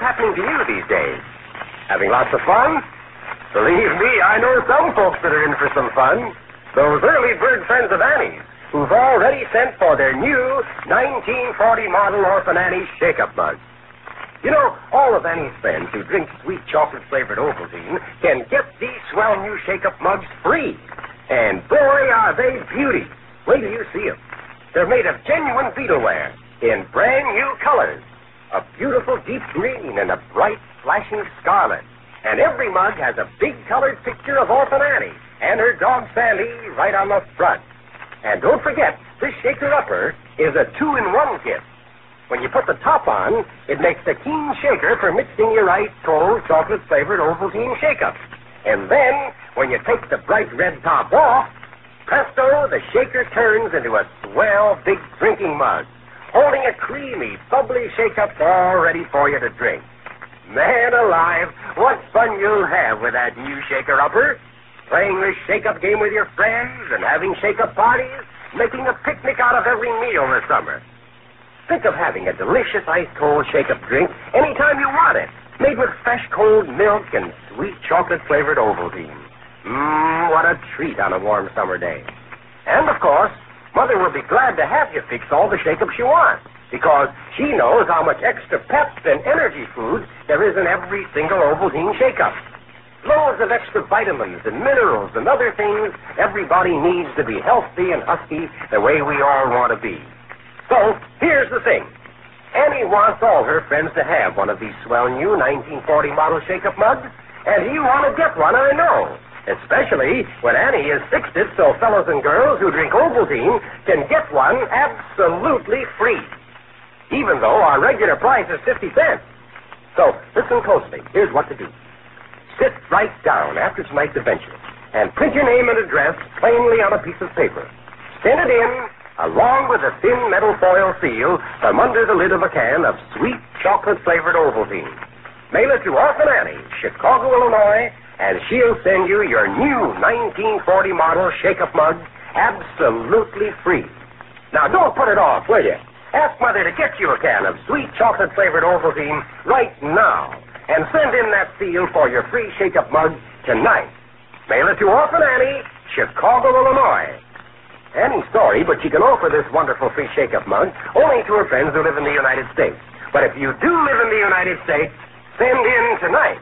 happening to you these days? Having lots of fun? Believe me, I know some folks that are in for some fun. Those early bird friends of Annie's, who've already sent for their new 1940 model Orphan Annie's shake-up mugs. You know, all of Annie's friends who drink sweet chocolate-flavored Ovaltine can get these swell new shake-up mugs free. And boy, are they beauties. Wait till you see them. They're made of genuine beetleware in brand new colors. A beautiful deep green and a bright flashing scarlet. And every mug has a big colored picture of Orphan Annie and her dog Sandy right on the front. And don't forget, this shaker-upper is a 2-in-1 kit. When you put the top on, it makes a keen shaker for mixing your ice cold chocolate-flavored Ovaltine shake-up. And then, when you take the bright red top off, presto, the shaker turns into a swell big drinking mug, holding a creamy, bubbly shake-up all ready for you to drink. Man alive, what fun you'll have with that new shaker-upper. Playing this shake-up game with your friends and having shake-up parties, making a picnic out of every meal this summer. Think of having a delicious ice-cold shake-up drink anytime you want it, made with fresh cold milk and sweet chocolate-flavored Ovaltine. What a treat on a warm summer day. And, of course, Mother will be glad to have you fix all the shake-ups you want, because she knows how much extra pep and energy food there is in every single Ovaltine shake-up. Loads of extra vitamins and minerals and other things everybody needs to be healthy and husky the way we all want to be. So, here's the thing. Annie wants all her friends to have one of these swell new 1940 model shake-up mugs, and you want to get one, I know. Especially when Annie has fixed it so fellows and girls who drink Ovaltine can get one absolutely free, even though our regular price is 50 cents. So, listen closely. Here's what to do. Sit right down after tonight's adventure and print your name and address plainly on a piece of paper. Send it in, along with a thin metal foil seal from under the lid of a can of sweet chocolate-flavored Ovaltine. Mail it to Orphan Annie, Chicago, Illinois, and she'll send you your new 1940 model shake-up mug absolutely free. Now, don't put it off, will you? Ask Mother to get you a can of sweet chocolate-flavored Ovaltine right now. And send in that seal for your free shake-up mug tonight. Mail it to Orphan Annie, Chicago, Illinois. Annie's sorry, but she can offer this wonderful free shake-up mug only to her friends who live in the United States. But if you do live in the United States, send in tonight.